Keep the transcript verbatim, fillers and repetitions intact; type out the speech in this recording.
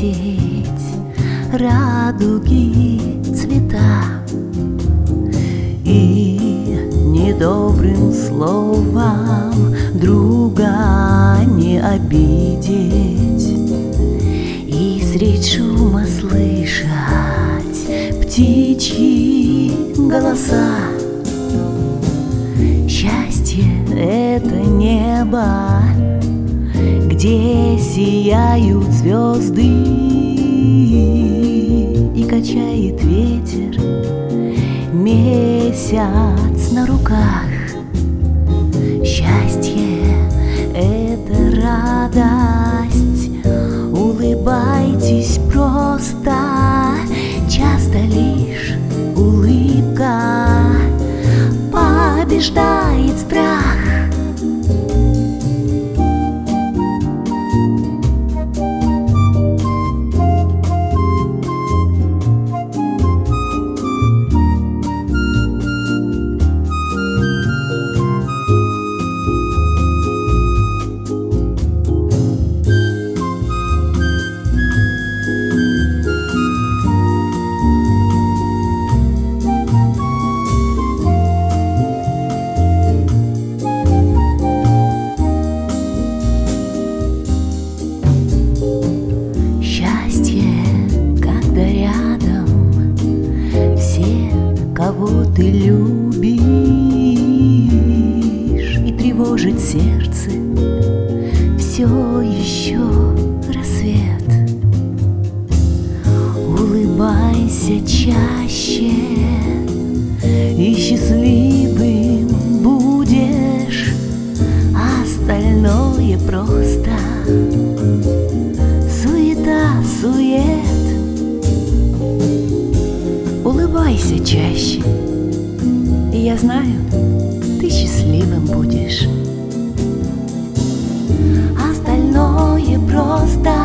видеть радуги цвета и недобрым словом друга не обидеть, и средь шума слышать птичьи голоса. Счастье — это небо, где сияют звезды и качает ветер месяц на руках. Счастье — это радость, улыбайтесь просто, часто лишь улыбка побеждает страх. Кого ты любишь, и тревожит сердце все еще рассвет. Улыбайся чаще, и счастливым будешь, остальное просто суета-сует. Улыбайся чаще, и я знаю, ты счастливым будешь. Остальное просто